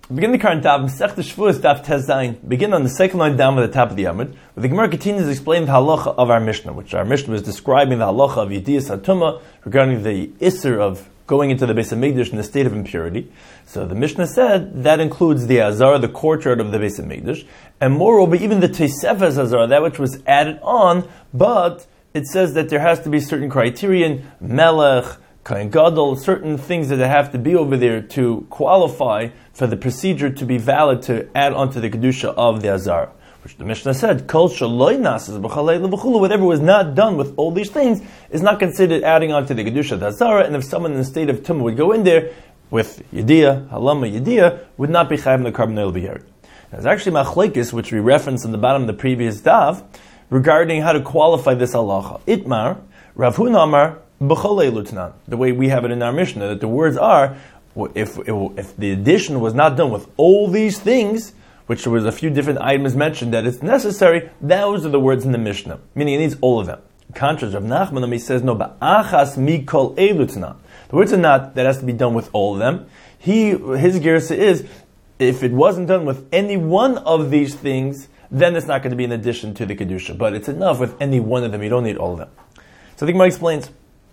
Begin the current daf, Masechta Shavuos daf Tezayin. Begin on the second line down at the top of the Amud, where the Gemara continues to explain the halacha of our Mishnah, which our Mishnah was describing the halacha of Yediyas HaTumah regarding the Isser of going into the Beis HaMikdash in the state of impurity. So the Mishnah said that includes the Azara, the courtyard of the Beis HaMikdash, and moreover, even the Tosefes Azara, that which was added on, but it says that there has to be certain criterion, Melech, Kohen Gadol, certain things that have to be over there to qualify for the procedure to be valid to add onto the Kedusha of the Azara. Which the Mishnah said, Kol shaloi nasas b'chalei l'v'chulu, whatever was not done with all these things is not considered adding onto the Kedusha of the Azara, and if someone in the state of Tumah would go in there with Yediyah, Halama Yediyah, would not be chayv the carbon oil b'yeri. There's actually machlekes, which we referenced in the bottom of the previous daf, regarding how to qualify this halacha. Itmar, Rav Huna Amar, b'chalei lutnan. The way we have it in our Mishnah, that the words are, if the addition was not done with all these things, which there was a few different items mentioned that it's necessary, those are the words in the Mishnah, meaning it needs all of them. In contrast, Rav Nachman, he says, no, ba'achas mikol elutnan. The words are not, that has to be done with all of them. His gersa is, if it wasn't done with any one of these things, then it's not going to be an addition to the Kedusha. But it's enough with any one of them, you don't need all of them. So the Gemara explains,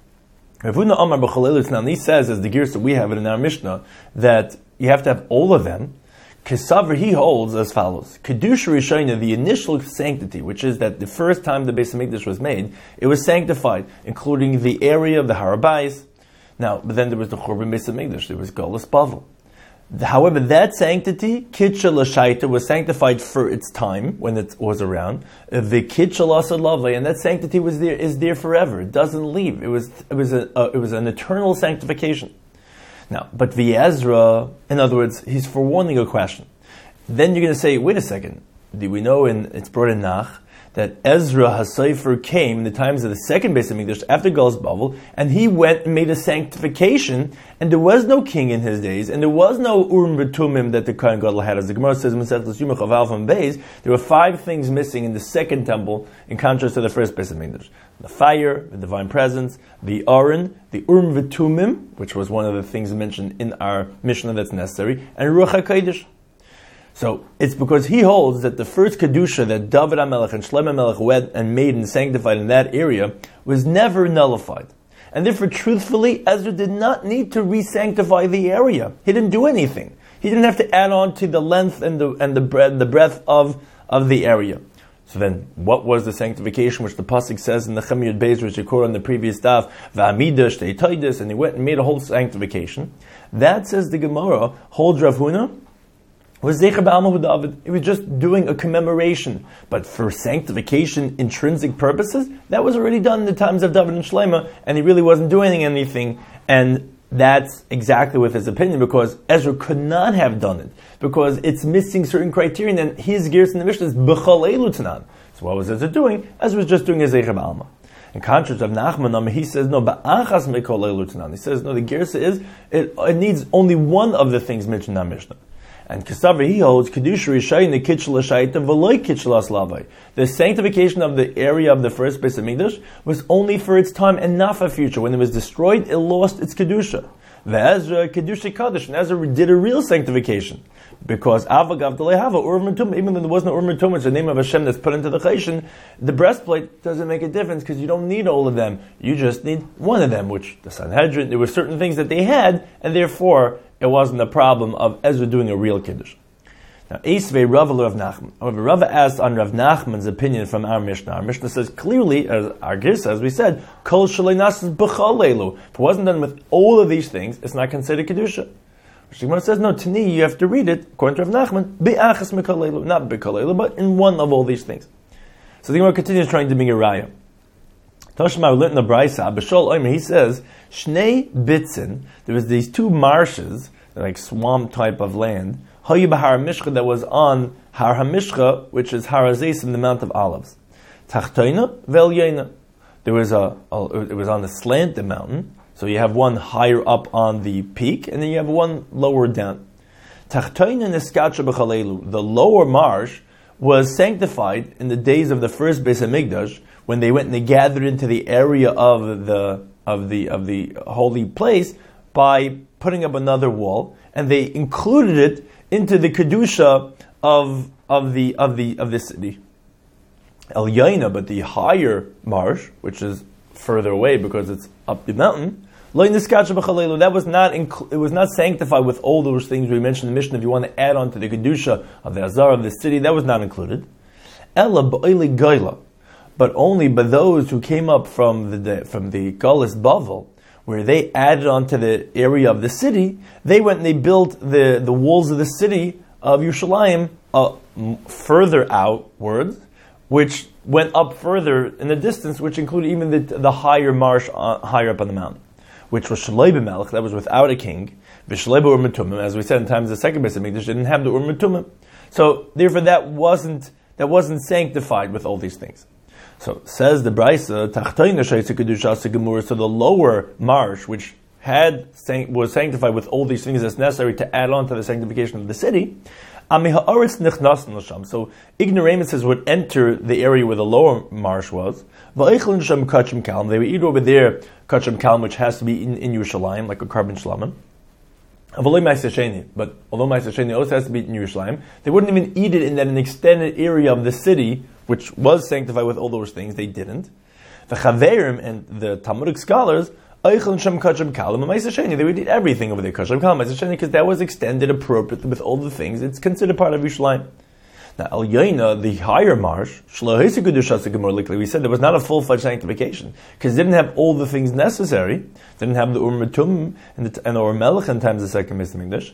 Rav Huna Amar b'chalei lutnan, he says, as the gersa we have it in our Mishnah, that you have to have all of them. Kesaver, he holds as follows. Kedusha Rishayna, the initial sanctity, which is that the first time the Beis HaMikdash was made, it was sanctified, including the area of the Har HaBayis. Now, but then there was the Churban Beis HaMikdash, there was Golus Bavel. However, that sanctity, Kitcha L'Shaita, was sanctified for its time, when it was around. The Kitcha L'Asad Lavai, and that sanctity is there forever. It doesn't leave. It was an eternal sanctification. Now, but V'Ezra, in other words, he's forewarning a question. Then you're going to say, wait a second, do we know, it's brought in Nach, that Ezra HaSefer came in the times of the second Beis HaMikdash after Golus Bavel, and he went and made a sanctification, and there was no king in his days, and there was no Urim V'Tumim that the Kohen Gadol had. As the Gemara says, there were 5 things missing in the second temple, in contrast to the first Beis HaMikdash. The fire, the divine presence, the Aron, the Urim V'Tumim, which was one of the things mentioned in our Mishnah that's necessary, and Ruach HaKodesh. So, it's because he holds that the first Kedusha that David HaMelech and Shlomo HaMelech went and made and sanctified in that area was never nullified. And therefore, truthfully, Ezra did not need to re-sanctify the area. He didn't do anything. He didn't have to add on to the length and the breadth of the area. So then, what was the sanctification which the pasuk says in the Chemiyud Beis, which you quoted on the previous daf, V'amida shtei toides, and he went and made a whole sanctification? That, says the Gemara, holds Rav Huna, was Zecher B'Alma David. It was just doing a commemoration. But for sanctification, intrinsic purposes, that was already done in the times of David and Shlomo, and he really wasn't doing anything. And that's exactly with his opinion, because Ezra could not have done it, because it's missing certain criterion, and his gears in the Mishnah is B'chalei lutnan. So what was Ezra doing? Ezra was just doing a Zecher B'Alma. In contrast of Nachman, he says, no, ba'achas mekolei lutnan. He says, no, the gersa is, it needs only one of the things mentioned in our Mishnah. And Kesaver, he holds, Kedusha Rishayna Kitcha L'Shaita V'loi Kitcha L'Aslavai. The sanctification of the area of the first Beis HaMikdash was only for its time and not for future. When it was destroyed, it lost its Kedusha. Ve'ezra Kedusha Kaddish, and Ezra did a real sanctification. Because Avagav Delehava, Urim Tum, even though there wasn't Urim Tum, which is the name of Hashem that's put into the Cheshin, the breastplate doesn't make a difference, because you don't need all of them. You just need one of them, which the Sanhedrin, there were certain things that they had, and therefore, it wasn't a problem of Ezra doing a real Kiddush. Now, Eisvei Rava Rav Nachman. However, Rava asked on Rav Nachman's opinion from our Mishnah. Our Mishnah says clearly, as our Girsa, as we said, Kol Shalei Nasas B'chalelu. If it wasn't done with all of these things, it's not considered Kedusha. Which the Gemara says, no, Tani, you have to read it, according to Rav Nachman, Be'achas Mekalelu, not Be'kalelu, but in one of all these things. So the Gemara continues trying to bring a raya. Toshma learned in the Brisa, B'shol Omer, he says, Shnei Bitzin, there was these 2 marshes, like swamp type of land, Hayu B'Har HaMishcha, that was on Har HaMishcha, which is Har HaZeisim, the Mount of Olives. Tachtoina Ve'Elyena. It was on the slant, the mountain, so you have one higher up on the peak, and then you have one lower down. Tachtoina Neskacha B'Chalelu, the lower marsh was sanctified in the days of the first Beis HaMikdash, when they went and they gathered into the area of the holy place by putting up another wall, and they included it into the kedusha of the city. El Yaina, but the higher marsh, which is further away because it's up the mountain, that was not it was not sanctified with all those things we mentioned in the Mishnah. If you want to add on to the kedusha of the azar of the city, that was not included. Ella b'oili goyla, but only by those who came up from the Galus Bavel, where they added on to the area of the city. They went and they built the walls of the city of Yerushalayim further outwards, which went up further in the distance, which included even the higher marsh higher up on the mountain, which was Shalei b'Melech, that was without a king. V'Shalei b'Ur Metumim, as we said in times of the second Beis Hamikdash, didn't have the Ur Metumim. So therefore, that wasn't sanctified with all these things. So says the Brisa, Tachtoina Shaitz Kedusha Gemur. So the lower marsh, which was sanctified with all these things that's necessary to add on to the sanctification of the city. So ignoramuses would enter the area where the lower marsh was. They would eat over there kachim kalm, which has to be in Yerushalayim, like a carbon shlamim. But although Ma'aser Sheni also has to be in Yerushalayim, they wouldn't even eat it in an extended area of the city, which was sanctified with all those things. They didn't. The Chaverim and the Talmudic scholars, they would eat everything over there, because that was extended appropriately with all the things. It's considered part of Yerushalayim. Now, Al Yaina, the higher marsh, we said there was not a full-fledged sanctification, because it didn't have all the things necessary. It didn't have the Ur Metum and the Ur Melech in times of the second Beis Hamikdash.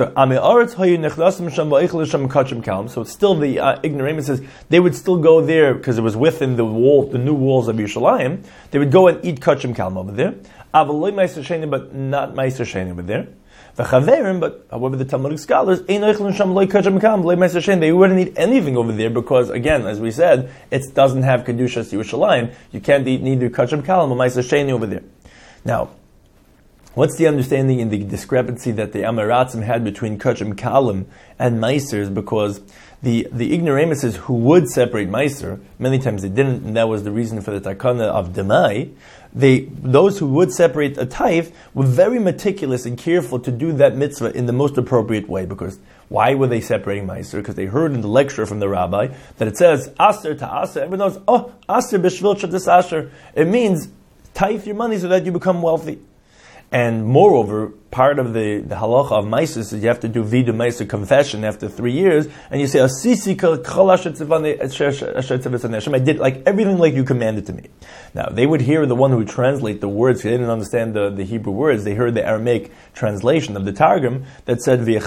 So it's still the ignoramuses, they would still go there, because it was within the new walls of Yerushalayim. They would go and eat kachim kalm over there. But not Ma'aser Sheni over there. But however, the Talmudic scholars, they wouldn't eat anything over there because, again, as we said, it doesn't have Kedushas Yerushalayim. You can't eat neither Kachim Kalam or Ma'aser Sheni over there. Now, what's the understanding in the discrepancy that the Amaratzim had between Kachim Kalam and Maasers? Because the ignoramuses who would separate Maaser, many times they didn't, and that was the reason for the takana of Demai. Those who would separate a taif were very meticulous and careful to do that mitzvah in the most appropriate way. Because why were they separating Maaser? Because they heard in the lecture from the rabbi that it says Aser to Aser. Everyone knows, Aser b'shvil shadas Asher. It means taif your money so that you become wealthy. And moreover, part of the halacha of Maaser is you have to do vidu Maaser confession after 3 years, and you say, I did like everything like you commanded to me. Now, they would hear the one who would translate the words. They didn't understand the Hebrew words. They heard the Aramaic translation of the Targum that said, that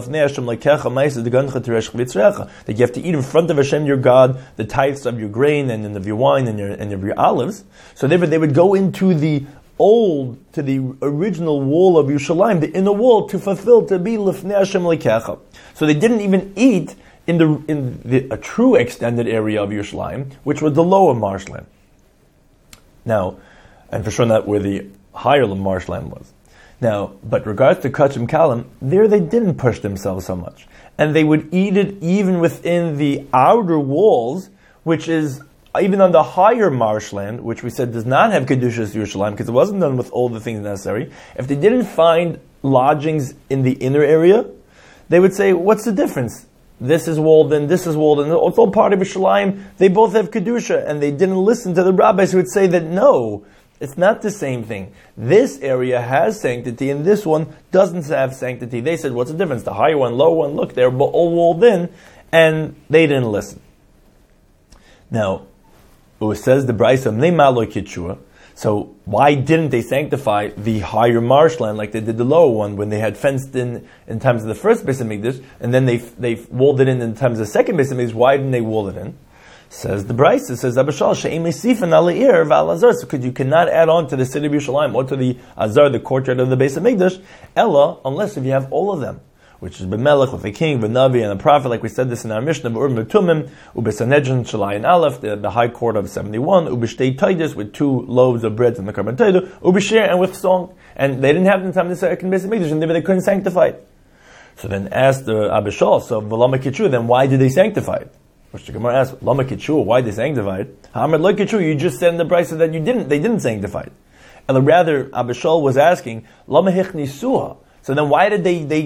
you have to eat in front of Hashem your God the tithes of your grain and of your wine and of your olives. So therefore they would go into the original wall of Yerushalayim, the inner wall, to fulfill, to be lifnei Hashem lekecha. So they didn't even eat in a true extended area of Yerushalayim, which was the lower marshland. Now, and for sure not where the higher marshland was. Now, but regards to Kachim Kalam, there they didn't push themselves so much. And they would eat it even within the outer walls, which is even on the higher marshland, which we said does not have Kedushas Yerushalayim, because it wasn't done with all the things necessary. If they didn't find lodgings in the inner area, they would say, what's the difference? This is walled in, this is walled in. It's all part of Yerushalayim. They both have Kedusha, and they didn't listen to the rabbis who would say that no, it's not the same thing. This area has sanctity, and this one doesn't have sanctity. They said, what's the difference? The higher one, lower one, look, they're all walled in, and they didn't listen. Now, it says the Brisa, so why didn't they sanctify the higher marshland like they did the lower one when they had fenced in times of the first Beis Hamikdash, and then they walled it in times of the second Beis Hamikdash? Why didn't they wall it in? Says the Brisa, says Abishal she'im lesifan ala'ir v'alazar, so because you cannot add on to the city of Yerushalayim or to the Azar, the courtyard of the Beis Hamikdash, Ella, unless if you have all of them, which is B'melech with the king, B'navi, and the prophet, like we said this in our Mishnah, B'ur Metumim, U'Besanedrin, Shalayin Aleph, the high court of 71, U'B'shtei Taidus, with 2 loaves of bread and the Karban Taidu, U'B'shir, and with song. And they didn't have the time to second Beis Hamikdash, and they couldn't sanctify it. So then asked the Abishal, so V'lama Kitchu, then why did they sanctify it? Which the Gemara asked, Lama Kitchu, why did they sanctify it? Hamad Lo Kitchu, you just said in the Brisa that they didn't sanctify it. And rather, Abishal was asking, Lama Hichni Suha. So then why did they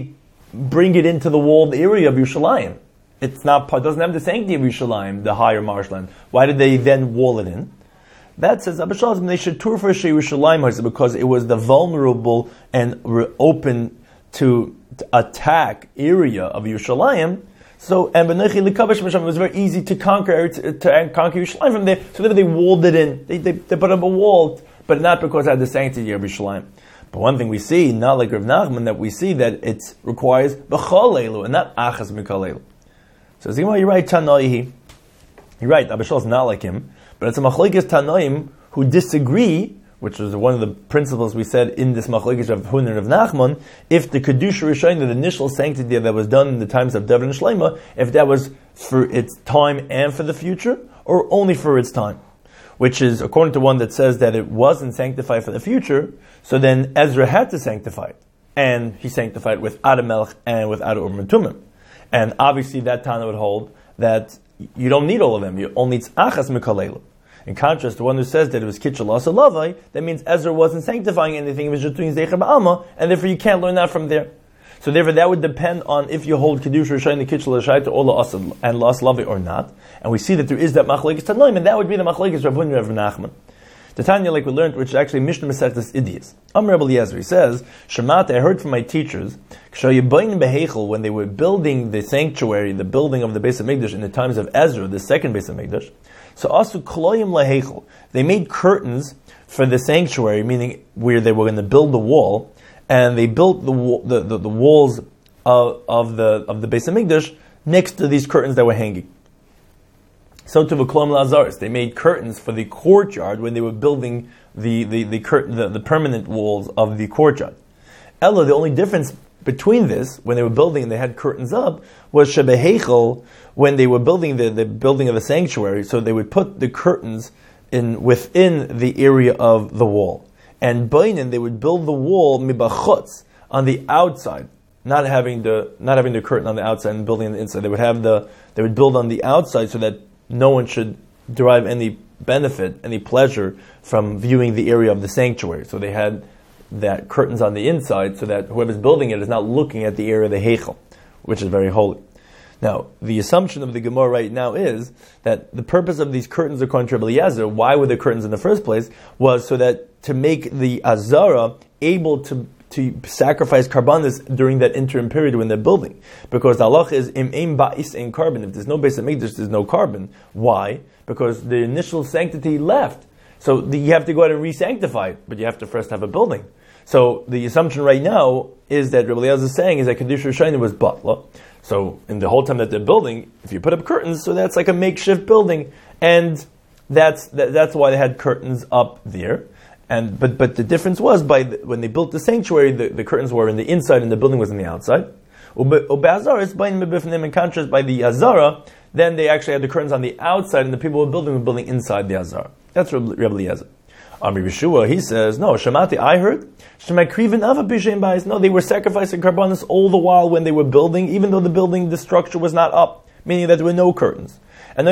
bring it into the walled area of Yerushalayim. It doesn't have the sanctity of Yerushalayim, the higher marshland. Why did they then wall it in? That says Abba Shalom, they should tour for Yerushalayim because it was the vulnerable and open to attack area of Yerushalayim. So, and it was very easy to conquer Yerushalayim from there. So they walled it in. They put up a wall, but not because it had the sanctity of Yerushalayim. But one thing we see, not like Rav Nachman, that we see that it requires b'chol elu and not achas mikol elu. So you're right, Tanoihi. You're right, Abba Shalom is not like him. But it's a machlokes Tanoim who disagree, which was one of the principles we said in this machlokes of Huna and of Nachman, if the Kedusha Rishon, the initial sanctity that was done in the times of David and Shlomo, if that was for its time and for the future, or only for its time. Which is, according to one that says that it wasn't sanctified for the future, so then Ezra had to sanctify it. And he sanctified with Adamelech and with Ada Urim and Tumim. And obviously that Tana would hold that you don't need all of them. You only need achas mikalelu. In contrast to one who says that it was kitchel asa lavai, that means Ezra wasn't sanctifying anything. It was just doing zecher ba'alma, and therefore you can't learn that from there. So therefore that would depend on if you hold kedusha rishayim the kitchel rishayim or la'asa and la'asa lavai or not. And we see that there is that machlekes tanoim, and that would be the machlekes Rav Huna and Rav Nachman. The Tanya, like we learned, which is actually Mishnah Masechtas Idiyas. Amar Rabbi Eliezer, he says, Shemata, I heard from my teachers, when they were building the sanctuary, the building of the Beis HaMikdash in the times of Ezra, the second Beis HaMikdash, so asu kloyim lahechel, they made curtains for the sanctuary, meaning where they were going to build the wall, and they built the walls of the Beis HaMikdash next to these curtains that were hanging. So to V'klom Lazaris, they made curtains for the courtyard when they were building the permanent walls of the courtyard. Ella, the only difference between this, when they were building and they had curtains up, was Shebehechel, when they were building the building of the sanctuary, so they would put the curtains within the area of the wall. And Bainin, they would build the wall mibachutz, on the outside, not having the curtain on the outside and building on the inside. They would build on the outside so that no one should derive any benefit, any pleasure from viewing the area of the sanctuary. So they had that curtains on the inside so that whoever's building it is not looking at the area of the Heichel, which is very holy. Now, the assumption of the Gemara right now is that the purpose of these curtains, according to Rabbi Eliezer, why were the curtains in the first place, was so that to make the Azara able to sacrifice karbanis during that interim period when they're building. Because the halach is im ba'is in carbon. If there's no Beis HaMikdash, there's no carbon. Why? Because the initial sanctity left. So you have to go out and re-sanctify it, but you have to first have a building. So the assumption right now is that Rabbi Eliezer is saying is that Kedusha Rishayim was batla. So in the whole time that they're building, if you put up curtains, so that's like a makeshift building. And that's why they had curtains up there. But the difference was when they built the sanctuary, the curtains were in the inside and the building was in the outside. In contrast, by the Azara, then they actually had the curtains on the outside and the people were building inside the Azara. That's Rabbi Eliezer. Amri Yeshua, he says, no, Shamati, I heard, no, they were sacrificing karbanis all the while when they were building, even though the structure was not up, meaning that there were no curtains. And they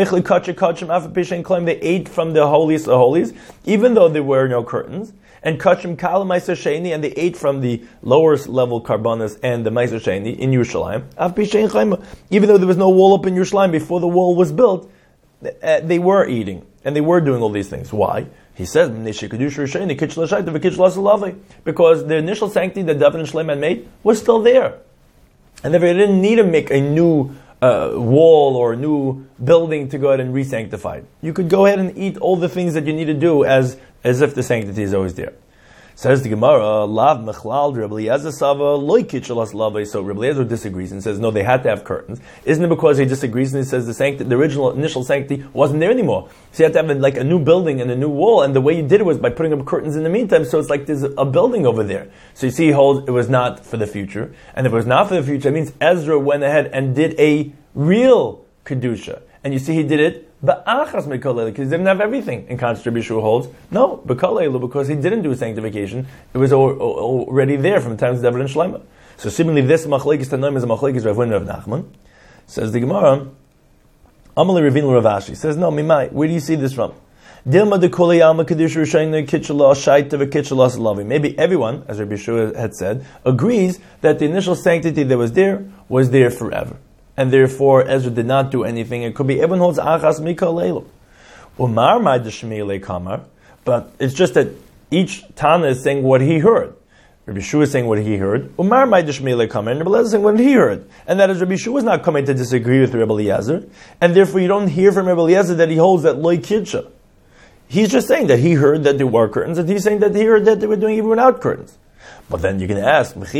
ate from the holiest of holies, even though there were no curtains. And kachim kala ma'aser sheni, and they ate from the lower level karbanas and the ma'aser sheni in Yerushalayim. Even though there was no wall up in Yerushalayim before the wall was built, they were eating and they were doing all these things. Why? He says because the initial sanctity that David and Shlomo had made was still there, and therefore they didn't need to make a new wall or a new building to go ahead and re-sanctify it. You could go ahead and eat all the things that you need to do as if the sanctity is always there. Says the Gemara, Lav Mechlal Rabbi Eliezer Sava Loi Kitchelas Lavai. So Rabbi Eliezer disagrees and says, no, they had to have curtains. Isn't it because he disagrees and he says the original initial sanctity wasn't there anymore? So you have to have like a new building and a new wall, and the way you did it was by putting up curtains in the meantime, so it's like there's a building over there. So you see, he holds it was not for the future. And if it was not for the future, it means Ezra went ahead and did a real Kedusha. And you see he did it ba'achas mekalelu, because he didn't have everything. In contrast, Rabbi Yeshua holds, no, bekalelu, because he didn't do sanctification. It was already there from the times of David and Shlomo. So seemingly this machlekes tanoim is a machlekes Rav Huna and Rav Nachman. Says the Gemara, Amalei Ravina Rav Ashi says, no, Mimai, where do you see this from? Dilma de Koliyama Kedusha Rishayna Kitchala Shaita Kitchala Salavi. Maybe everyone, as Rabbi Yeshua had said, agrees that the initial sanctity that was there forever. And therefore Ezra did not do anything. It could be everyone holds Achas Mika Leilu. Umar Ma'adashmi Kamar, but it's just that each Tana is saying what he heard. Rabbi Yeshua is saying what he heard. Umar Ma'adashmi Kamar, and Rabbi Eliezer is saying what he heard. And that is Rabbi Yeshua is not coming to disagree with Rabbi Eliezer, and therefore you don't hear from Rabbi Eliezer that he holds that Loi Kidsha. He's just saying that he heard that there were curtains, and he's saying that he heard that they were doing even without curtains. But then you can ask, then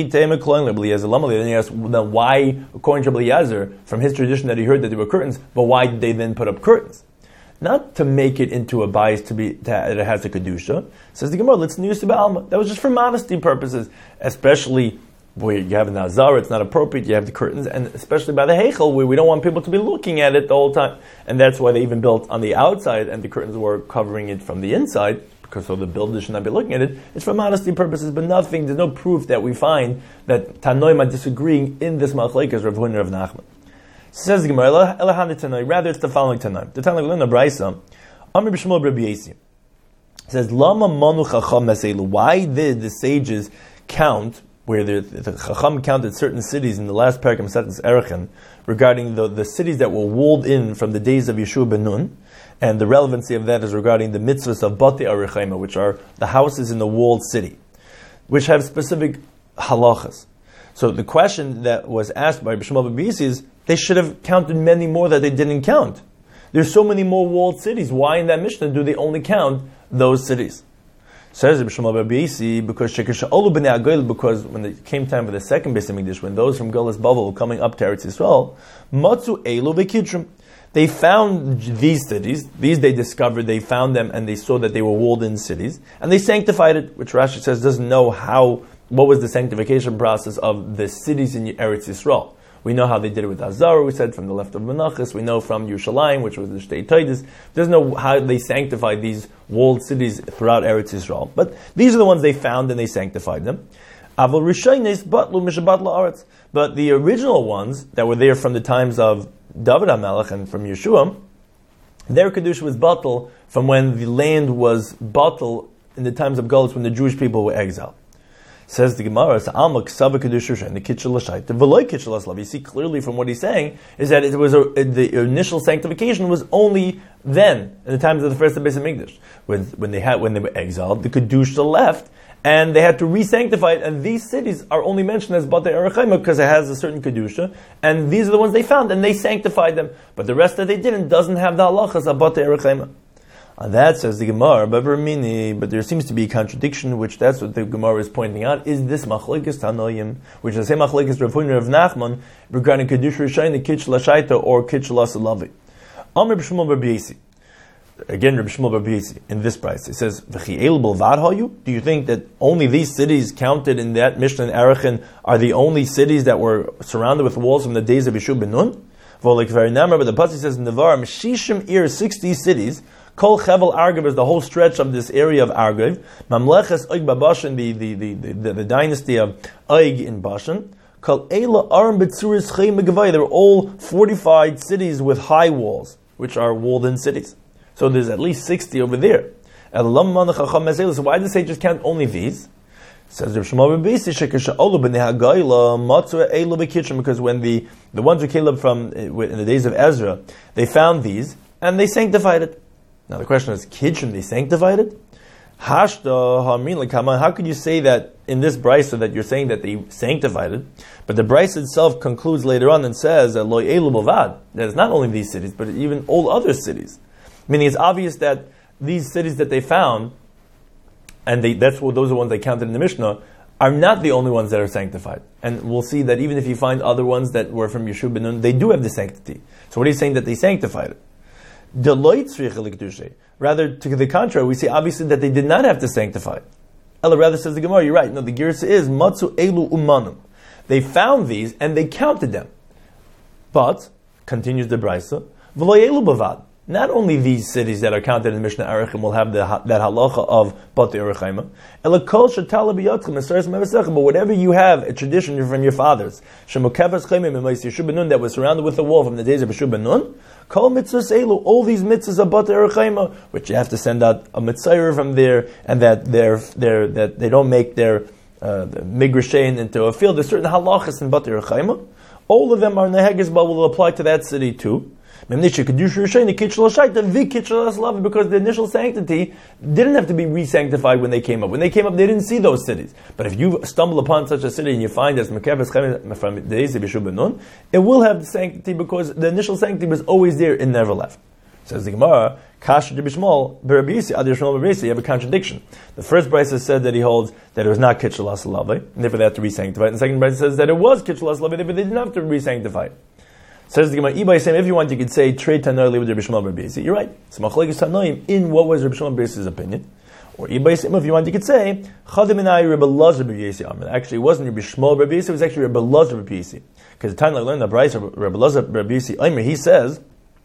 you ask, now why, according to Rabbi Eliezer, from his tradition that he heard that there were curtains, but why did they then put up curtains? Not to make it into a bias that it has a kedusha. Says the Gemara, let's news to Ba'alma. That was just for modesty purposes, especially where you have an azar, it's not appropriate, you have the curtains, and especially by the heichel, where we don't want people to be looking at it the whole time. And that's why they even built on the outside, and the curtains were covering it from the inside, because so the builder should not be looking at it. It's for modesty purposes, but nothing, there's no proof that we find that Tanoim are disagreeing in this machlekes Rav Huna Rav Nachman. Says the Gemara, rather it's the following Tanoim. The Tanoim in the Brisa, Amr b'Shmuel Rabbi Yasi says, Lama manu chacham meselu. Why did the sages count, where the Chacham counted certain cities in the last parak of Masechtas Erechin, regarding the cities that were walled in from the days of Yeshua ben Nun, and the relevancy of that is regarding the mitzvahs of Batei Arichema, which are the houses in the walled city, which have specific halachas. So the question that was asked by Bishmal Babisi is, they should have counted many more that they didn't count. There's so many more walled cities. Why in that Mishnah do they only count those cities? Says Bishmal Babisi, because when it came time for the second Beis Hamikdash, when those from Golas Bavel were coming up to Eretz Yisrael, Matzu Elu v'Kidshim. They found these cities, they discovered, they found them, and they saw that they were walled-in cities, and they sanctified it, which Rashi says doesn't know what was the sanctification process of the cities in Eretz Yisrael. We know how they did it with Azar, we said from the left of Menachos, we know from Yerushalayim, which was the Shtei Toides. Doesn't know how they sanctified these walled cities throughout Eretz Yisrael. But these are the ones they found and they sanctified them. But the original ones that were there from the times of David HaMelech and from Yeshua, their Kedusha was batal from when the land was batal in the times of Galus, when the Jewish people were exiled. Says the Gemara, you see clearly from what he's saying is that it was the initial sanctification was only then, in the times of the first Beis Hamikdash, when they were exiled, the Kedusha left, and they had to re-sanctify it, and these cities are only mentioned as Batei Arichema because it has a certain Kedusha, and these are the ones they found, and they sanctified them. But the rest that they didn't doesn't have the halachas of Batei Arichema. On that says the Gemara, but there seems to be a contradiction, which that's what the Gemara is pointing out, is this machlekes Tanoim, which is the same machlekes Rav Huna Rav Nachman, regarding Kedusha Rishayna, Kitchla Shaita, or Kitchla Salavi. Amr b'Shmuel Rabbi Yasi. Again, Rabbi Shmuel Rabbi Yasi, in this price, it says, V'chi'el b'lvad hayu? Do you think that only these cities counted in that Mishnah in Erechin are the only cities that were surrounded with walls from the days of Yeshua ben Nun? But the Pasuk says, Nevar, Meshishim Ir, 60 cities, Kol Chevel Argiv is the whole stretch of this area of Argiv, Mamleches Oig Babashan, the dynasty of Oig in Bashan, Kol Eila Aram B'tzuris Chei Megavai, they were all fortified cities with high walls, which are walled-in cities. So there's at least 60 over there. So why did they just count only these? Says Rav Shmuel Rabbi Yasi, because when the ones who came up from in the days of Ezra, they found these and they sanctified it. Now the question is, Kidshim, they sanctified it? How could you say that in this brisa that you're saying that they sanctified it, but the brisa itself concludes later on and says that it's not only these cities, but even all other cities. Meaning it's obvious that these cities that they found, and those are the ones they counted in the Mishnah, are not the only ones that are sanctified. And we'll see that even if you find other ones that were from Yeshua ben Nun, they do have the sanctity. So what are you saying that they sanctified it? Rather, to the contrary, we see obviously that they did not have to sanctify it. Ella rather says the Gemara, you're right. No, the Girsa is Matzu Elu Umanum. They found these and they counted them. But, continues the Brisa, V'lo Elu Bavad. not only these cities that are counted in Mishnah Arachim will have that halacha of Batei Erechaima, but whatever you have, a tradition from your fathers, that was surrounded with a wall from the days of Yeshua ben Nun, all these mitzvahs of Batei Erechaima, which you have to send out a mitzvah from there, and that they don't make their migrashain into a field. There's certain halachas in Batei Erechaima. All of them are neheges, but will apply to that city too. Because the initial sanctity didn't have to be re-sanctified when they came up. When they came up, they didn't see those cities. But if you stumble upon such a city and you find as Mekeves from the days of Yeshua ben Nun, it will have the sanctity because the initial sanctity was always there, it never left. Says the Gemara, Kasher Bishmol, Berabisi, Adi Yishmol Berabisi, you have a contradiction. The first brisa said that he holds that it was not Kitchel Asalavai, and therefore they have to re-sanctify it. And the second brisa says that it was Kitchel Asalavai, therefore they didn't have to re-sanctify it. Says the Gemara, Ibai Sam, if you want, you could say, Trei Tanoi with Rabbi Shmuel Berabisi. You're right. It's Machlekes Tanoim in what was Rabbi Shmuel Berabisi's opinion. Or Ibai Sam, if you want, you could say, Chadim Inai Rabbi Lazar Berabisi Amr. Actually, it wasn't Rabbi Shmuel Berabisi, it was actually Rabbi Lazar Berabisi. Because the time I learned the brisa of Rabbi Lazar Berabisi Amr, he says,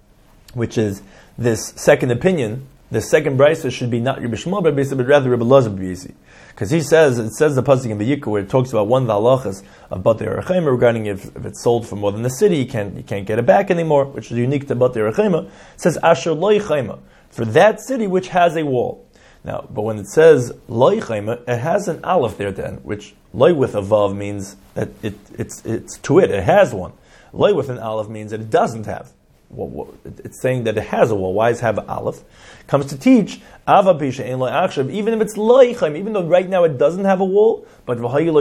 which is this second opinion, the second brisa should be not Rabbi Shmuel Berabisi, but rather Rabbi Lazar Berabisi. Because it says the pasuk in the Yikra where it talks about one of the halachas of Batei Erechaima regarding if it's sold for more than the city, you can't get it back anymore, which is unique to Batei Erechaima. It says Asher Loi Chaima, for that city which has a wall. Now, but when it says Loi Chaima, it has an aleph there then, which Loi with a vav means that it's to it has one. Loi with an aleph means that it doesn't have. Well, it's saying that it has a wall. Why does it have an aleph? Comes to teach even if it's loichaim, even though right now it doesn't have a wall, but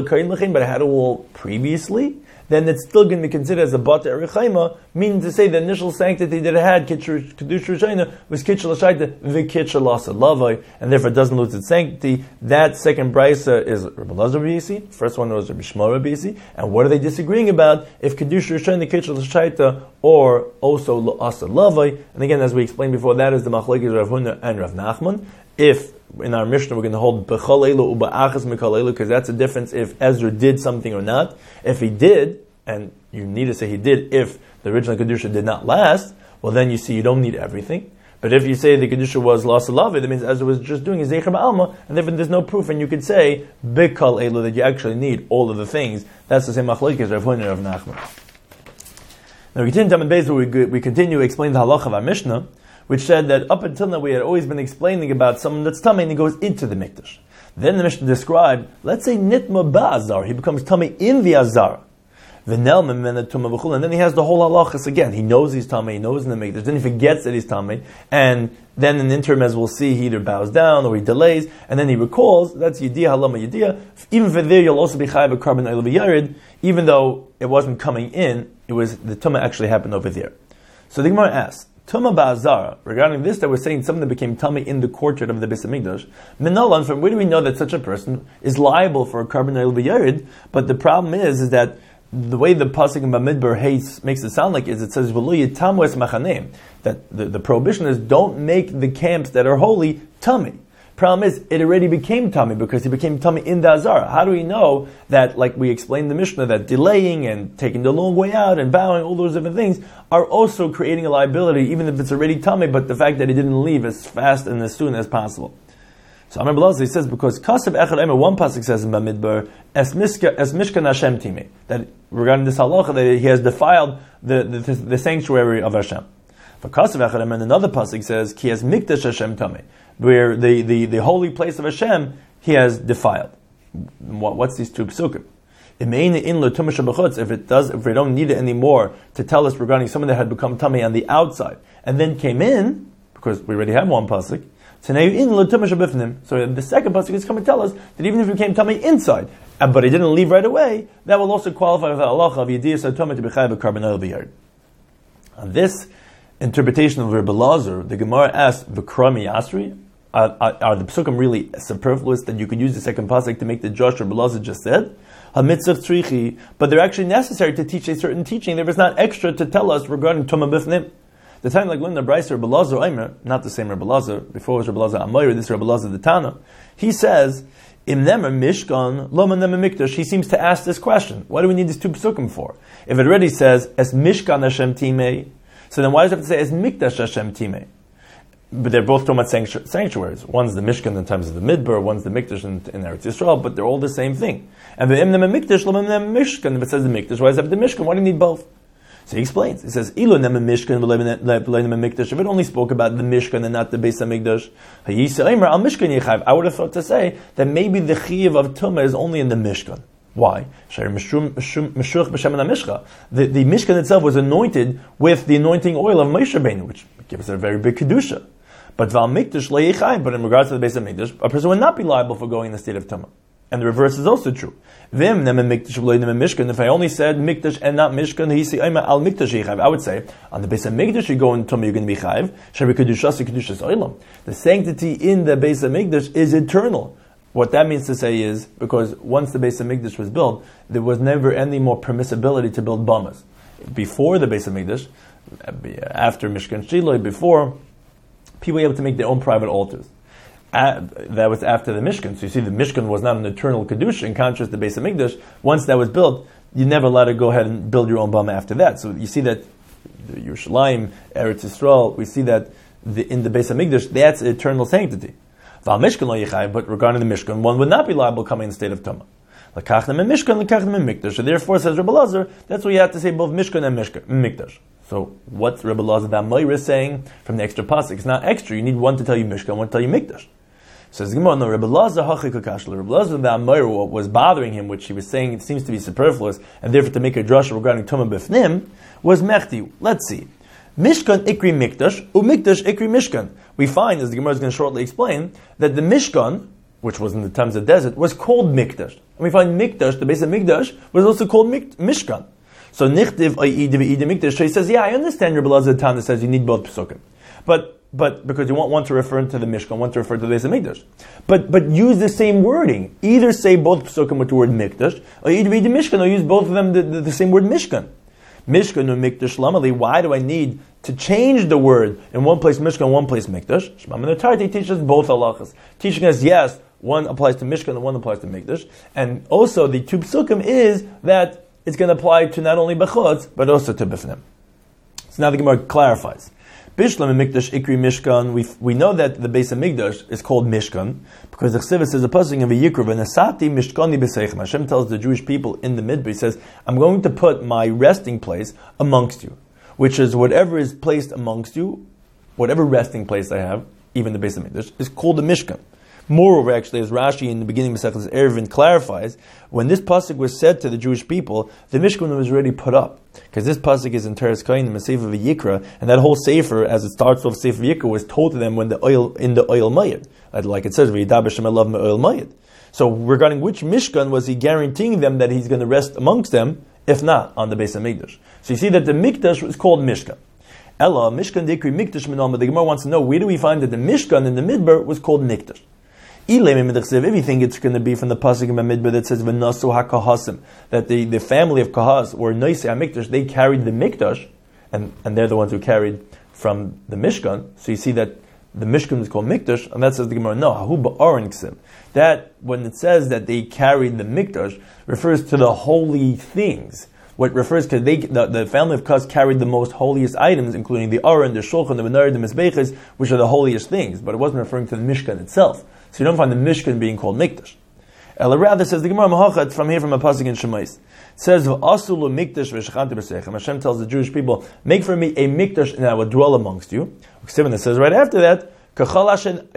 it had a wall previously, then it's still going to be considered as a Batei Erechaima, meaning to say the initial sanctity that it had, Kedush Rishayna, was Kitchel Ashayta, V'Kitchel Asalavai, and therefore it doesn't lose its sanctity. That second brisa is Rabbi Lazar Berabisi, first one was Rabbi Shmuel Berabisi, and what are they disagreeing about? If Kedush Rishayna, Kitchel Ashayta, or also Asalavai, and again, as we explained before, that is the Machlekes Rav Huna and Rav Nachman. If in our Mishnah we're going to hold B'chol Eilu U'Ba'achas Mikol Eilu, because that's a difference if Ezra did something or not. If he did, and you need to say he did if the original Kedusha did not last, well then you see you don't need everything. But if you say the Kedusha was Las Alavi, that means Ezra was just doing his Zecher Ba'alma, and therefore there's no proof, and you could say B'chol Eilu that you actually need all of the things. That's the same Machlekes Rav Huna and Rav Nachman. Now we continue Tamid Beis, where we continue to explain the halacha of our Mishnah, which said that up until now we had always been explaining about someone that's tummy and he goes into the mikdash. Then the Mishnah described, let's say nitma ba'azar, he becomes tummy in the azar. And then he has the whole halachas again. He knows he's tummy, he knows in the mikdash, then he forgets that he's tummy, and then in the interim, as we'll see, he either bows down or he delays, and then he recalls. That's yediyah halama yediyah. Even for there, you'll also be chayav a carbon oil yared, even though it wasn't coming in, it was the tumah actually happened over there. So the Gemara asks, Tuma ba'azara, regarding this, that we're saying something that became tummy in the courtyard of the Beis Hamikdash. Minalan, from where do we know that such a person is liable for a carbon oil yared? But the problem is that the way the pasuk in Bamidbar makes it sound like is it says v'lo yitamu es machaneim, that the prohibition is don't make the camps that are holy tummy. Problem is, it already became tummy because he became tummy in the azara. How do we know that, like we explained in the Mishnah, that delaying and taking the long way out and bowing, all those different things, are also creating a liability, even if it's already tummy, but the fact that he didn't leave as fast and as soon as possible. So Amar Belazar, he says, because Kasav Echad Eimer, one pasuk says in Bamidbar, Es Mishkan Hashem Timei, that regarding this halacha, that he has defiled the sanctuary of Hashem. For Kasav Echad Eimer, and another pasuk says, Ki has Mikdash Hashem Tamei, where the holy place of Hashem he has defiled. What's these two psukim? If we don't need it anymore to tell us regarding someone that had become tummy on the outside and then came in, because we already have one pasuk. So the second pasuk is coming to tell us that even if he became tummy inside, but he didn't leave right away, that will also qualify for the halacha of yediyas hatumah to be chayav b'karban oil b'yard. On this interpretation of Rabbi Lazar, the Gemara asked, "V'krami yasri." Are the psukim really superfluous that you could use the second pasuk to make the Josh Rabbi Lazar just said? Ha-mitzvah tzrichi, but they're actually necessary to teach a certain teaching. There is not extra to tell us regarding Tumah Bifnim. The time like when the Brisa Rabbi Lazar Omer, not the same Rabbi Lazar, before it was Rabbi Lazar Amoyer, this is Rabbi Lazar the Tana, he says, Im nemer mishkan, loma nemer mikdash. He seems to ask this question. What do we need these two psukim for? If it already says, Es mishkan Hashem timei, So then why does it have to say as Mikdash Hashem Timei? But they're both talking about sanctuaries. One's the Mishkan in times of the Midbar, one's the Mikdash in Eretz Yisrael, but they're all the same thing. And the Imnem Mikdash, Lamem Mishkan, if it says the Mikdash, why does it have the Mishkan? Why do you need both? So he explains. He says, Ilu Nem Mishkan, Mikdash. If it only spoke about the Mishkan and not the Beis HaMikdash, I would have thought to say that maybe the Chiyuv of Tumah is only in the Mishkan. Why? The Mishkan itself was anointed with the anointing oil of Moshe Rabbeinu, which gives it a very big Kedusha. But in regards to the Beis HaMikdash, a person would not be liable for going in the state of Tumah. And the reverse is also true. If I only said Mikdash and not Mishkan, I would say, on the Beis HaMikdash you go in Tumah, you're going to be Chayiv. The sanctity in the Beis HaMikdash is eternal. What that means to say is, because once the Beis HaMikdash was built, there was never any more permissibility to build Bamas. Before the Beis HaMikdash, after Mishkan Shiloh, before, people were able to make their own private altars. That was after the Mishkan. So you see, the Mishkan was not an eternal Kedusha, in contrast to the Beis HaMikdash. Once that was built, you never allowed to go ahead and build your own Bama after that. So you see that the Yerushalayim, Eretz Yisrael, we see that in the Beis HaMikdash, that's eternal sanctity. But regarding the Mishkan, one would not be liable coming in the state of Tumah. Lakachnem and Mishkan, lakachnem and Mikdash. So therefore, says Rebbe Lazar, that's why you have to say both Mishkan and Mikdash. So what's Rebbe Lazar that Meir is saying from the extra pasuk? It's not extra. You need one to tell you Mishkan, one to tell you Mikdash. Says Gemara, no, Rebbe Lazar hachikakashla. Rebbe Lazar that Meir, what was bothering him, which he was saying it seems to be superfluous, and therefore to make a drasha regarding Tumah Bifnim, was Mechti. Let's see. Mishkan ikri Mikdash, Mikdash ikri Mishkan. We find, as the Gemara is going to shortly explain, that the Mishkan, which was in the times of the desert, was called Mikdash. And we find Mikdash, the base of Mikdash, was also called Mishkan. So Nichtiv A'idim Mikdash. So he says, yeah, I understand your Belazar Tan that says you need both Pesukim. But because you want one to refer to the Mishkan, one to refer to the base of Mikdash. But use the same wording. Either say both Pesukim with the word Mikdash, or A'idim Mishkan, or use both of them the same word Mishkan. Mishkan or Mikdash Lamali, why do I need to change the word in one place Mishkan, one place Mikdash? Shema Min Tarti teaches both halachas. Teaching us, yes, one applies to Mishkan and one applies to Mikdash. And also the two psukim is that it's going to apply to not only Bechutz, but also to Bifnim. So now the Gemara clarifies. Bishlam and Mikdash Ikri Mishkan, we know that the base of Mikdash is called Mishkan, because the Chsiva says a passage of a Yikra, V'nasati Mishkani B'seichem. Hashem tells the Jewish people in the Midbar, he says, I'm going to put my resting place amongst you, which is whatever is placed amongst you, whatever resting place I have, even the base of Mikdash, is called the Mishkan. Moreover, actually, as Rashi in the beginning of Masechtas Eruvin clarifies, when this pasuk was said to the Jewish people, the Mishkan was already put up. Because this pasuk is in Teres Kain, the Sefer V'Yikra, and that whole Sefer, as it starts off Sefer V'Yikra, was told to them when the oil mayed. Like it says, V'Yidab Hashem elav me'oil mayed. So regarding which Mishkan was he guaranteeing them that he's going to rest amongst them, if not on the base of Mikdash. So you see that the Mikdash was called Mishkan. Ella, Mishkan Dikri Mikdash Minam, but the Gemara wants to know, where do we find that the Mishkan in the Midbar was called Mikdash? If you think it's going to be from the pasuk in Midbar that says V'nasu HaKahasim, that the family of Kahas or Noisei HaMikdash, they carried the Mikdash, and they're the ones who carried from the Mishkan. So you see that the Mishkan is called Mikdash, and that says the Gemara, no, Hahu Ba'aron Ksim. That when it says that they carried the Mikdash, refers to the holy things. What refers to the family of Kahas carried the most holiest items, including the Aron, the Shulchan, the Menorah, the Mizbeches, which are the holiest things. But it wasn't referring to the Mishkan itself. So you don't find the Mishkan being called Mikdash. Ela rather says the Gemara Mahachat from here from a pasuk in Shemais. It says V'asulu Mikdash v'shechanti b'seichem. Hashem tells the Jewish people, make for me a Mikdash and I will dwell amongst you. It says right after that, like all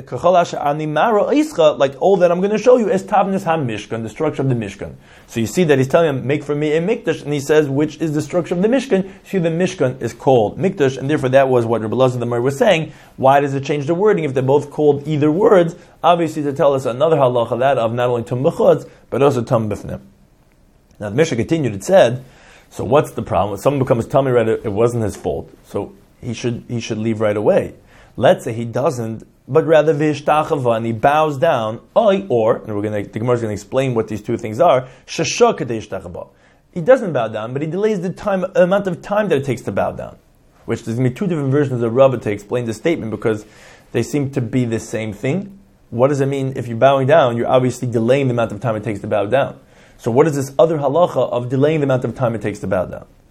that I'm going to show you is Tabnis HaMishkan, the structure of the Mishkan. So you see that he's telling him, make for me a Mikdash, and he says, which is the structure of the Mishkan. See, the Mishkan is called Mikdash, and therefore that was what Rebbe Lazar the Meir was saying. Why does it change the wording if they're both called either words? Obviously to tell us another halacha, that of not only Tum B'chutz, but also Tum B'fnim. Now the Mishnah continued, it said, so what's the problem? When someone becomes tummy right, it wasn't his fault, so he should leave right away. Let's say he doesn't, but rather v'ishtachava, and he bows down, or, and the Gemara is going to explain what these two things are, shashak kadei. He doesn't bow down, but he delays the amount of time that it takes to bow down. Which there's going to be two different versions of Rabbah to explain the statement, because they seem to be the same thing. What does it mean? If you're bowing down, you're obviously delaying the amount of time it takes to bow down. So what is this other halacha of delaying the amount of time it takes to bow down?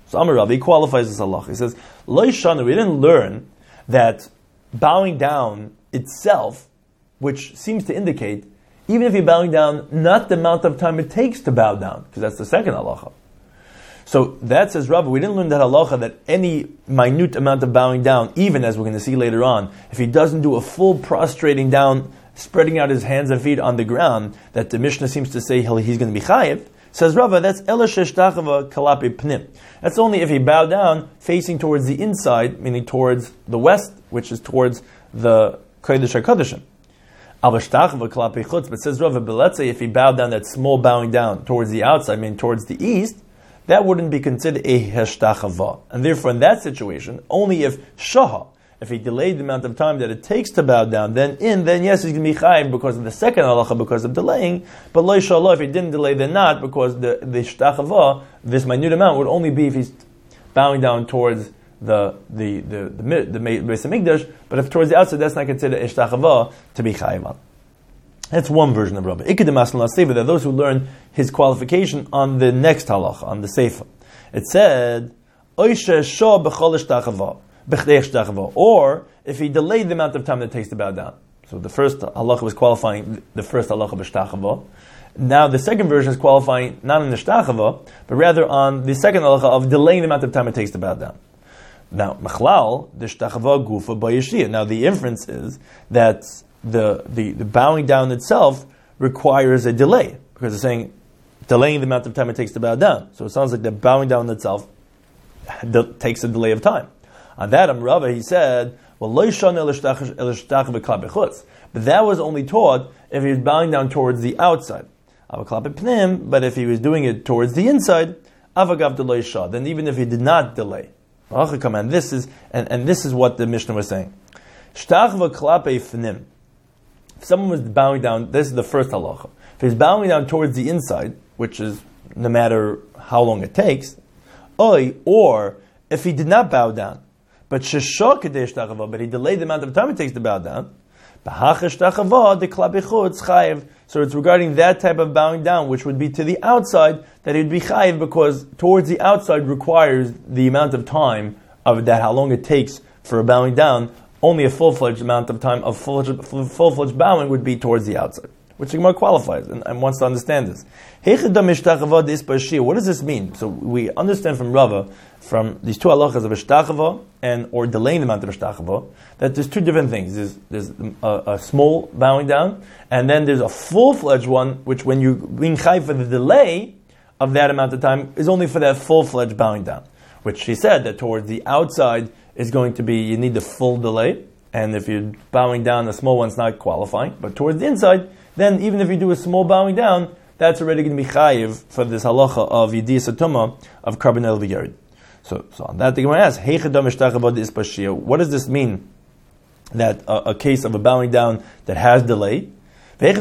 So Amar Rav, he qualifies this halacha. He says, Lo Shana, we didn't learn that bowing down itself, which seems to indicate, even if you're bowing down, not the amount of time it takes to bow down, because that's the second halacha. So that says Rav, we didn't learn that halacha that any minute amount of bowing down, even as we're going to see later on, if he doesn't do a full prostrating down, spreading out his hands and feet on the ground, that the Mishnah seems to say he's going to be chayiv. Says Rava, that's ela sheshtachava kalapi pnim. That's only if he bowed down facing towards the inside, meaning towards the west, which is towards the kodesh hakodeshim. Avashtachava kalapi chutz. But says Rava, but let's say if he bowed down, that small bowing down towards the outside, meaning towards the east, that wouldn't be considered a heshtachava. And therefore, in that situation, only if shaha, if he delayed the amount of time that it takes to bow down, then yes, he's going to be chayiv because of the second halacha, because of delaying. But lo yishallah, if he didn't delay, then not, because the shtachava, this minute amount, would only be if he's bowing down towards the Beis Hamikdash. But if towards the outside, that's not considered a shtachava to be chayiv on. That's one version of Rabbah. Ikedemas la Sefer. There are those who learn his qualification on the next halacha, on the Sefer. It said, Oishe shah b'chol shtachava. Or if he delayed the amount of time that it takes to bow down. So the first halacha was qualifying the first halacha b'shtachava. Now the second version is qualifying not on the shtachava, but rather on the second halacha of delaying the amount of time it takes to bow down. Now machlal the shtachava gufa b'yeshia. Now the inference is that the bowing down itself requires a delay, because it's saying delaying the amount of time it takes to bow down. So it sounds like the bowing down itself takes a delay of time. On that, Rava, he said, well, but that was only taught if he was bowing down towards the outside. But if he was doing it towards the inside, then even if he did not delay. And this is what the Mishnah was saying. If someone was bowing down, this is the first halacha. If he's bowing down towards the inside, which is no matter how long it takes, or if he did not bow down, but he delayed the amount of time it takes to bow down, so it's regarding that type of bowing down, which would be to the outside, that it would be chayiv, because towards the outside requires the amount of time of that, how long it takes for a bowing down. Only a full-fledged amount of time of full-fledged bowing would be towards the outside, which the Gemara qualifies and wants to understand this. What does this mean? So we understand from Rava, from these two halachas of ishtachava or delaying the amount of ishtachava, that there's two different things. There's a small bowing down, and then there's a full-fledged one, which when you're being chayiv for the delay of that amount of time is only for that full-fledged bowing down, which she said that towards the outside is going to be, you need the full delay, and if you're bowing down, the small one's not qualifying. But towards the inside, then even if you do a small bowing down, that's already going to be chayiv for this halacha of yediyas atuma of karbanel v'yarid. So on that the Gemara asks, what does this mean? That a case of a bowing down that has delay. What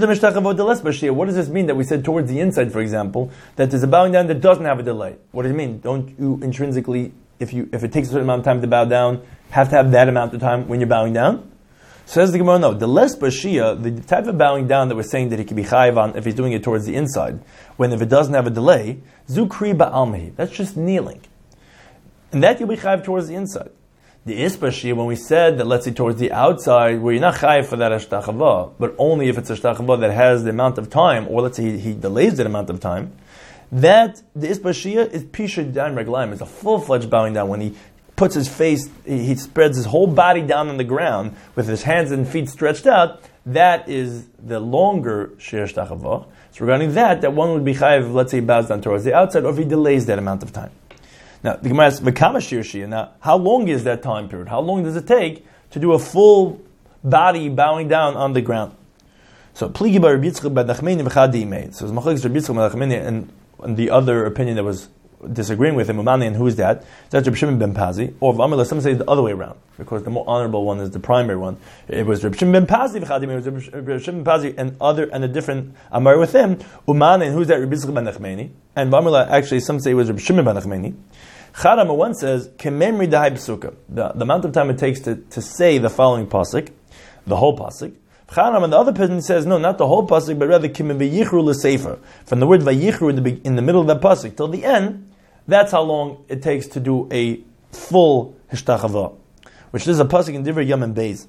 does this mean that we said towards the inside, for example, that there's a bowing down that doesn't have a delay? What does it mean? Don't you intrinsically, if it takes a certain amount of time to bow down, have to have that amount of time when you're bowing down? Says the Gemara, no. The less bashia, the type of bowing down that we're saying that he can be chayiv on if he's doing it towards the inside, when if it doesn't have a delay, zukri ba'almehi, that's just kneeling. And that you'll be chayiv towards the inside. The isbashia, when we said that, let's say towards the outside, where you're not chayiv for that ashtachava, but only if it's a ashtachava that has the amount of time, or let's say he delays that amount of time, that the isbashia is pisha dan reglaim. It's a full-fledged bowing down when he puts his face, he spreads his whole body down on the ground with his hands and feet stretched out. That is the longer shir shtachava. So regarding that one would be chayiv, let's say he bows down towards the outside, or if he delays that amount of time. Now, the Gemara asks, v'kama shir shir. Now, how long is that time period? How long does it take to do a full body bowing down on the ground? So, pligi bar Rabbi Yitzchak ben Nachmani v'chadi imei. So, it's machlokes Rabbi Yitzchak ben Nachmani and the other opinion that was disagreeing with him, Umani, and who is that? That's Reb Shimon ben Pazi, or V'amila, some say the other way around, because the more honorable one is the primary one. It was Reb Shimon ben Pazi, it was Reb Shimon ben Pazi and a different Amar with him, Umani, and who's that? Reb Yitzchak ben Nachmani, and V'amila, actually some say it was Reb Shimon ben Nachmani. Charama one says, Kememri dahai psuka, the amount of time it takes to say the following pasuk, the whole pasuk. Charam, and the other person says, no, not the whole pasuk, but rather Kim vayichru l'sefer. From the word vayichru in the middle of that pasuk till the end, That's how long it takes to do a full hishtachava, which is a pasuk in Divrei Yom and Beis.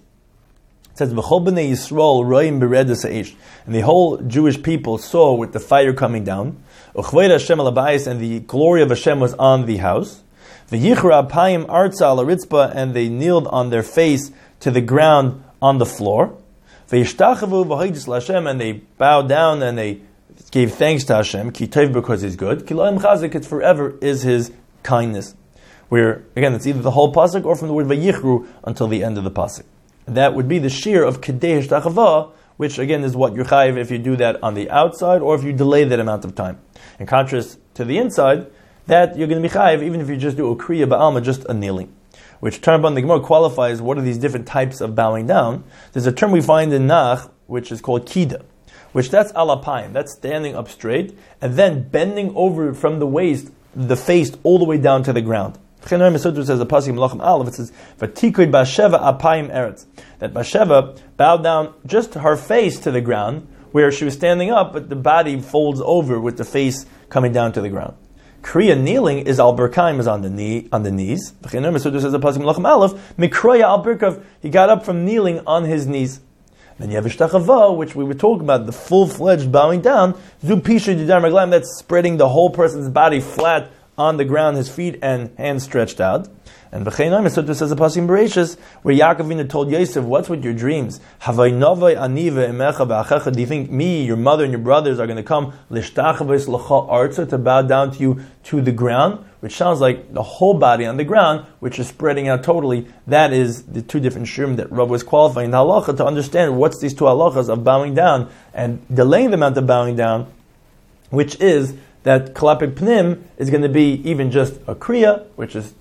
It says, "V'chol b'nei Yisrael roim beredas ha'esh," and the whole Jewish people saw with the fire coming down. Uchvayda Hashem al habayis, and the glory of Hashem was on the house. V'yichra apayim arza al haritzpa, and they kneeled on their face to the ground on the floor. V'yishtachavu v'haydis l'Hashem, and they bowed down and they gave thanks to Hashem. Ki tov, because He's good. Ki lo'im chazik, it's forever is His kindness. Where again, it's either the whole pasuk or from the word vayichru until the end of the pasuk. That would be the shear of Kedei Hishtachava, which again is what you're chayiv if you do that on the outside or if you delay that amount of time. In contrast to the inside, that you're going to be chayiv even if you just do a kriya ba'alma, just a kneeling. Which term on the Gemara qualifies what are these different types of bowing down. There's a term we find in Nach, which is called kida, which that's alapayim, that's standing up straight, and then bending over from the waist, the face, all the way down to the ground. Chenoy Mesutra says the pasuk Melachim Aleph, it says Vatikoid Basheva apayim eretz, that Basheva bowed down just her face to the ground, where she was standing up, but the body folds over with the face coming down to the ground. Kriya kneeling is al berkaim, is on the knees. Chenoy Mesutra says the pasuk Melachim Aleph Mikroya al berkav, he got up from kneeling on his knees. Then you have Ishtachava, which we were talking about, the full-fledged bowing down. Zu pisha yadayim raglayim, that's spreading the whole person's body flat on the ground, his feet and hands stretched out. And V'cheinai Mesutra says a pasuk in Bereshis, where Yaakov Avinu told Yosef, what's with your dreams? Havai novai aniva emecha v'achecha, do you think me, your mother and your brothers are going to come l'shtachavos l'cha arza, to bow down to you to the ground? Which sounds like the whole body on the ground, which is spreading out totally. That is the two different shurim that Rav was qualifying the halacha to understand what's these two halachas of bowing down and delaying the amount of bowing down, which is that Kalapik Pnim is going to be even just a Kriya, which is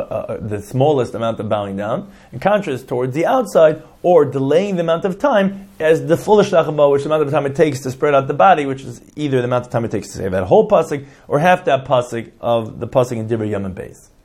the smallest amount of bowing down, in contrast towards the outside, or delaying the amount of time as the full Ishtachava, which is the amount of time it takes to spread out the body, which is either the amount of time it takes to say that whole pasuk or half that pasuk of the pasuk in Divrei Yom and Beis.